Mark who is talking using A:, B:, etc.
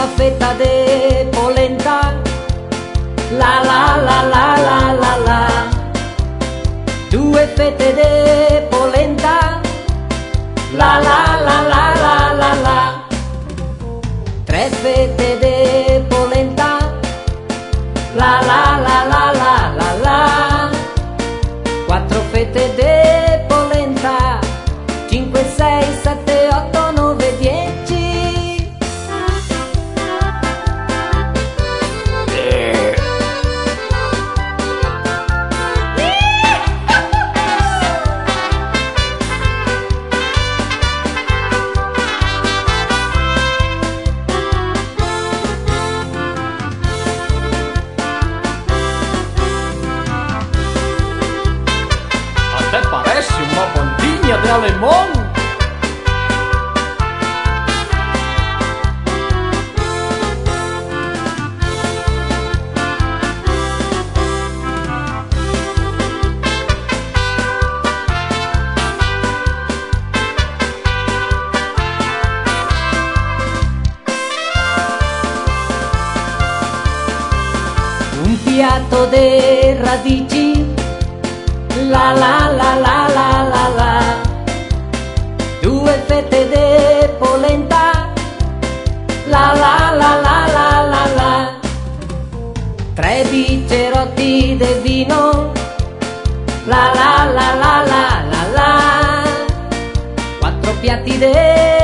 A: una fetta de polenta, la la la la la la la. Due fette de polenta, la la la la la la la. Tre fette de polenta, la la la la la la la. Quattro fette de polenta, 5, 6, 7, 8, 9, 10.
B: Te parece una pontiña de alemán.
A: Un piatto de radici, la la la la la la la. Due fette de polenta, la la la la la la la. Tre biccerotti de vino, la la la la la la la. Quattro piatti de